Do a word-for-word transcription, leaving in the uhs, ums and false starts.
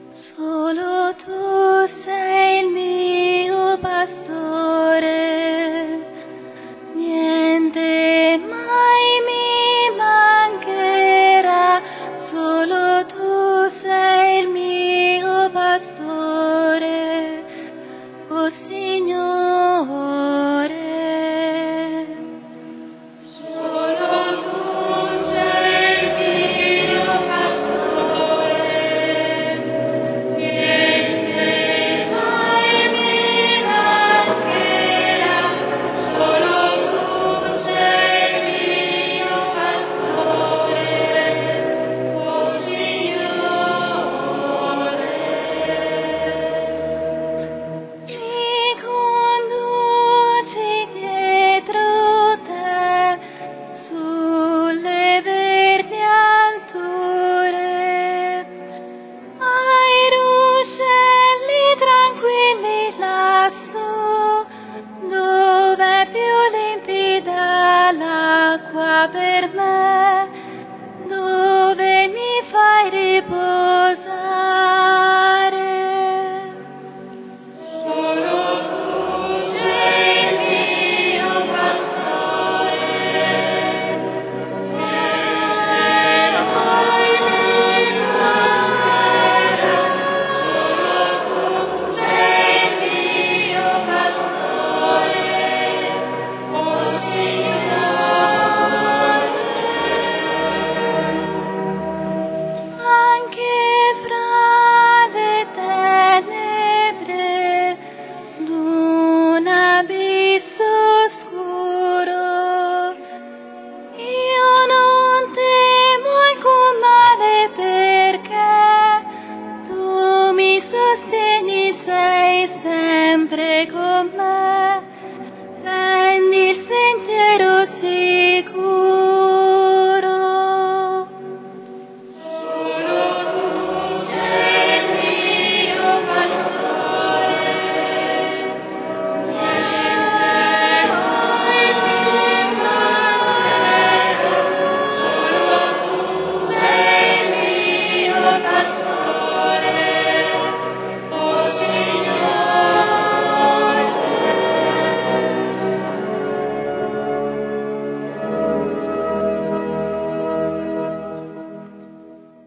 Solo tu sei il mio pastore, niente mai mi mancherà. Solo tu sei il mio pastore, o Signore. Sulle verdi alture, ai ruscelli tranquilli lassù, dove è più limpida l'acqua per me, dove mi fai riposare. Oscuro, io non temo alcun male perché tu mi sostieni, sei sempre con me, rendi il sentiero sì.